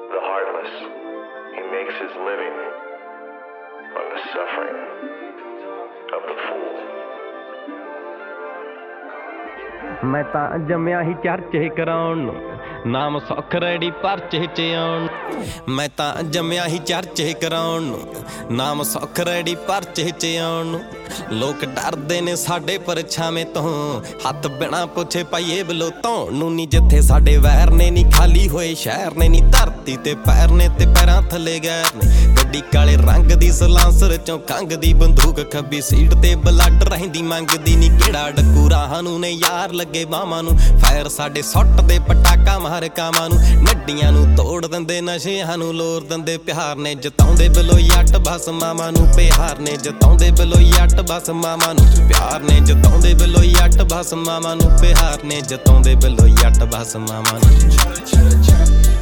the heartless. He makes his living on the suffering of the fool. मैं तां जम्मिया ही चर्चे कराउण नूं, नाम सौख रैडी परचे च आउण। मैं तां जम्मिया ही चर्चे कराउण नूं, नाम सौख रैडी परचे च आउण। लोक डरदे ने साडे परछावें तों, हत्थ बिना पुछे पाइए बलोतों नूं नी। जिथे साडे वैर ने नी खाली होए शहर ने नी, धरती ते पैर ने ते पैरां थले गैर ने। गड्डी काले रंग दी सलांसर चों कंघ दी बंदूक, खब्बी सीट ते ब्लड रहिंदी मंगदी नी। केड़ा डक्कू राहां नूं ने यार लगे बावां नूं, फैर साडे सुੱਟ दे पटाका मार कावां नूं। नड्डियां नूं तोड़ दिंदे नशिਆਂ नूं लोर दिंदे प्यार ने। जताउंदे बिलोई अट बस मावां नूं प्यार ने। जताउंदे बिलोई अट बस मावां नूं प्यार ने। जताउंदे बिलोई अट बस मावां नूं प्यार ने। जताउंदे बिलोई अट बस मावां नूं।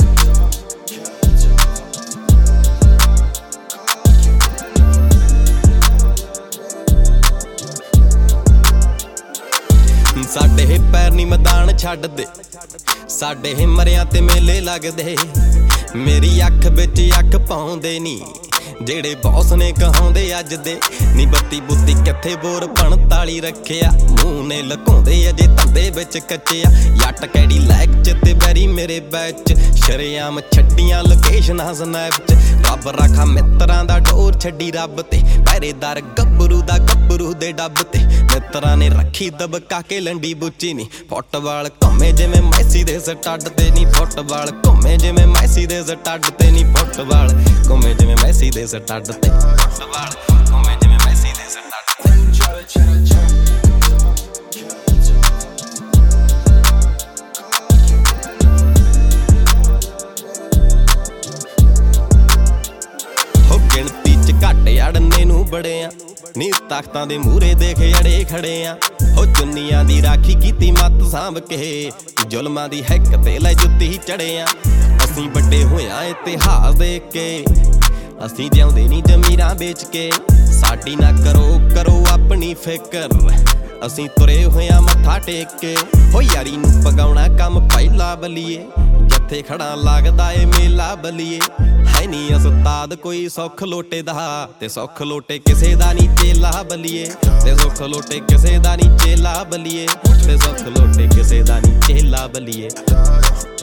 साडे पैर नी मैदान छड्डदे, साडे मरियां ते मेले लगदे। मेरी अख बिच अख पाउंदे नी, जेड़े बॉस ने कहाउंदे अज दे नी। बत्ती बुत्ती किथे बोर 45 रखिया, मूंह ने लुकाउंदे अजे धंदे बिच कच्चिया। जट कैडी लैक च ते बैरी मेरे बैच, शरेआम छड्डियां लोकेशनां स्नैप च। रब रखा मित्रां दा डोर छड्डी रब ते, पहरेदार गब्बरू दा गब्बरू दे डब ते। मित्रां ने रखी दबका के लंडी बुच्ची नी, फुटबाल घुमे जिवें मैसी दे स्टड ते नी। फुटबाल घुमे जिवें मैसी दे स्टड ते नी। फुटबाल घुमे जिवें मैसी दे स्टड ते। फुटबाल घुमे जिवें मैसी दे स्टड ते। हो गिणती च घट अड़ने नूं बड़े आ नी, तख्तां दे मूहरे देख अड़े खड़े आ। हो चुन्नियां दी राखी कीती मत सांभ के, जुल्मां दी हिक ते लै जुत्ती चढ़े आ। असीं वड्डे होया इतिहास देख के, असीं जिउंदे नी जमीरां बेच के। साडी ना करो अपनी फिकर, असीं तुरे होया मत्था टेक के। हो यारी नूं पगाउणा कम पहिला बलीए, जत्थे खड़ा लगदा ए मेला बलीए। है नी उस्ताद कोई सुख लोटे दा, ते सुख लोटे किसे दा नी चेला बलीए। ते सुख लोटे किसे दा नी चेला बलीए। ते सुख लोटे किसे दा नी चेला बलीए।